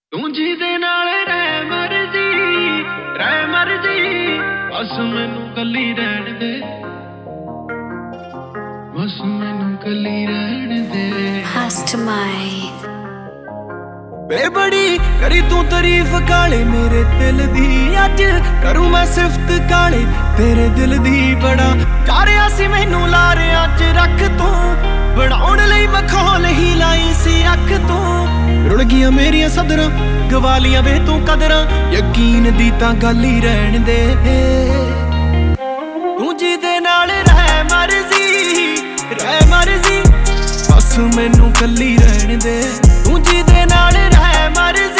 ਤੂੰ ਜਿਹਦੇ ਨਾਲ ਰਹਿ ਮਰਜੀ ਬਸ ਮੈਨੂੰ ਕੱਲੀ ਰਹਿਣ ਦੇ, ਬਸ ਮੈਨੂੰ ਕੱਲੀ ਰਹਿਣ ਦੇ। ਵੇ ਬੜੀ ਕਰੀ ਤੂੰ ਤਾਰੀਫ ਕਾਲੇ ਮੇਰੇ ਦਿਲ ਦੀ, ਅੱਜ ਕਰੂ ਮੈਂ ਸਿਫਤ ਕਾਲੇ ਤੇਰੇ ਦਿਲ ਦੀ। ਬੜਾ ਚਾਰਿਆ ਸੀ ਮੈਨੂੰ ਲਾਰਿਆਂ 'ਚ ਰੱਖ ਤੂੰ, ਬਣਾਉਣ ਲਈ ਮਖੌਲ ਹੀ ਲਾਈ ਸੀ ਅੱਖ ਤੂੰ। ਰੁੜ ਗਈਆਂ ਮੇਰੀਆਂ ਸਦਰਾਂ ਗਵਾਲੀਆਂ ਵੇ ਤੂੰ ਕਦਰਾਂ, ਯਕੀਨ ਦੀ ਤਾਂ ਗੱਲ ਹੀ ਰਹਿਣ ਦੇ। ਤੂੰ ਜਿਹਦੇ ਨਾਲ ਰਹਿ ਮਰਜੀ ਬਸ ਮੈਨੂੰ ਕੱਲੀ ਰਹਿਣ ਦੇ। ਤੂੰ ਜਿਹਦੇ ਨਾਲ ਰਹਿ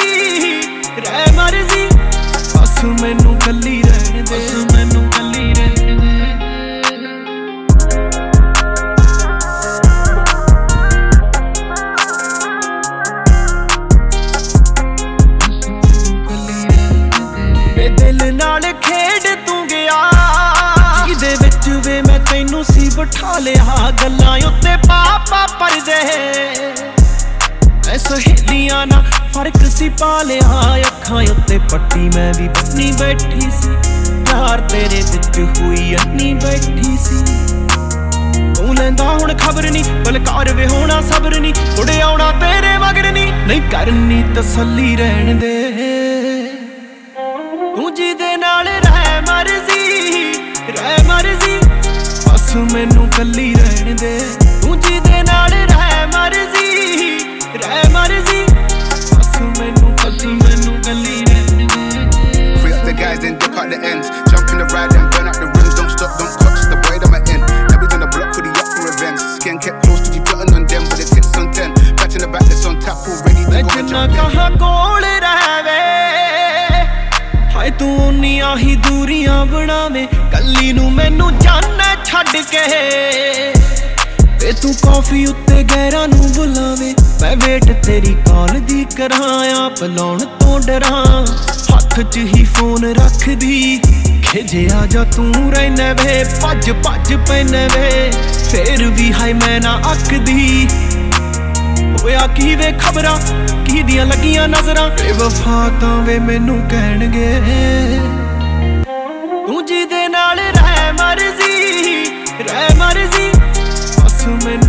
ਮਰਜੀ ਬਸ ਮੈਨੂੰ ਕੱਲੀ ਰਹਿਣ ਦੇ, ਬਸ ਮੈਨੂੰ ਕੱਲੀ ਰਹਿਣ ਦੇ। ਵੇ ਦਿਲ ਨਾਲ ਖੇਡ ਤੂੰ ਗਿਆ, ਜਿਹਦੇ ਵਿੱਚ ਵੇ ਮੈਂ ਤੈਨੂੰ ਸੀ ਬਿਠਾ ਲਿਆ। ਗੱਲਾਂ ਉੱਤੇ ਪਾਪਾ ਪਰਦੇ ਐ ਸਹੇਲੀਆਂ ਨਾਲ ਫਰਕ ਸੀ ਪਾ ਲਿਆ। ਅੱਖਾਂ ਉੱਤੇ ਪੱਟੀ ਮੈਂ ਵੀ ਬੰਨੀ ਬੈਠੀ ਸੀ, ਯਾਰ ਤੇਰੇ ਵਿੱਚ ਹੋਈ ਅੰਨੀ ਬੈਠੀ ਸੀ। ਤੂੰ ਲੈਂਦਾ ਹੁਣ ਖਬਰ ਨੀ, ਬਲਕਾਰ ਵੇ ਹੋਣਾ ਸਬਰ ਨੀ, ਉੜੇ ਆਉਣਾ ਤੇਰੇ ਮਗਰ ਨੀ, ਨਹੀਂ ਕਰਨੀ ਤਸੱਲੀ ਰਹਿਣ ਦੇ। ਤੂੰ ਜਿਹਦੇ ਨਾਲ ਰਹਿ ਮਰਜੀ ਬਸ ਮੈਨੂੰ ਕੱਲੀ ਰਹਿਣ ਦੇ। ਤੂੰ ਜਿਹਦੇ ਨਾਲ ਰਹਿ ਮਰਜੀ ਬਸ ਮੈਨੂੰ ਕੱਲੀ ਰਹਿਣ ਦੇ। Free up the guys then dip out the ends, jump in the ride and burn out the rims. Don't stop, don't clutch the way that I'm in. Now we on the block with the yacht for events. Skin kept close to you plotting on them with the tits on 10. Batch in the back that's on tap already to go and jump in. ਕਹਾਂ ਕੋਲ ਰਹਿਵੇ ਹਾਏ ਤੂੰ ਉਨੀਆਂ ਹੀ ਦੂਰੀਆਂ ਬਣਾਵੇਂ, ਕੱਲੀ ਨੂੰ ਮੈਨੂੰ ਜਾਨਾ ਛੱਡ ਕੇ। ਵੇ ਤੂੰ ਕੌਫੀ ਉੱਤੇ ਗਹਿਰਾਂ ਨੂੰ ਬੁਲਾਵੇਂ, ਮੈਂ ਵੇਟ ਤੇਰੀ ਕਾਲ ਦੀ ਕਰਾਂ, ਆਪ ਲਾਉਣ ਤੋਂ ਡਰਾਂ। ਹੱਥ 'ਚ ਹੀ ਫੋਨ ਰੱਖਦੀ ਖਿਜਿਆ ਜਾ ਤੂੰ ਰਹਿਨੇ ਵੇ, ਭੱਜ ਪੈਨੇ ਵੇ ਫੇਰ ਵੀ ਹਾਏ ਮੈਂ ਨਾ ਅੱਕਦੀ। ਹੋਇਆ ਕੀ ਵੇ ਖਬਰਾਂ ਕਿਹਦੀਆਂ ਲੱਗੀਆਂ ਨਜ਼ਰਾਂ, ਬੇਵਫਾ ਤਾਂ ਵੇ ਮੈਨੂੰ ਕਹਿਣਗੇ। ਤੂੰ ਜਿਹਦੇ ਨਾਲ ਰਹਿ ਮਰਜੀ ਬਸ ਮੈਨੂੰ